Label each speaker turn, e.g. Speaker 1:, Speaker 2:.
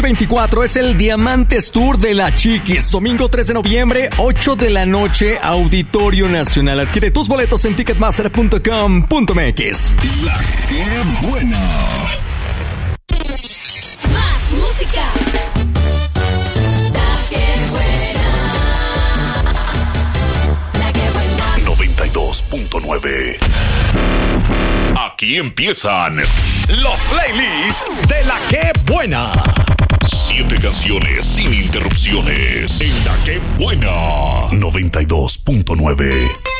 Speaker 1: 24 es el Diamantes Tour de la Chiquis. Domingo 3 de noviembre, 8 de la noche, Auditorio Nacional. Adquiere tus boletos en ticketmaster.com.mx.
Speaker 2: La que buena.
Speaker 3: Más música. La que buena. La que buena.
Speaker 2: 92.9. Aquí empiezan los playlists de La que buena. 7 canciones sin interrupciones en La que buena. 92.9.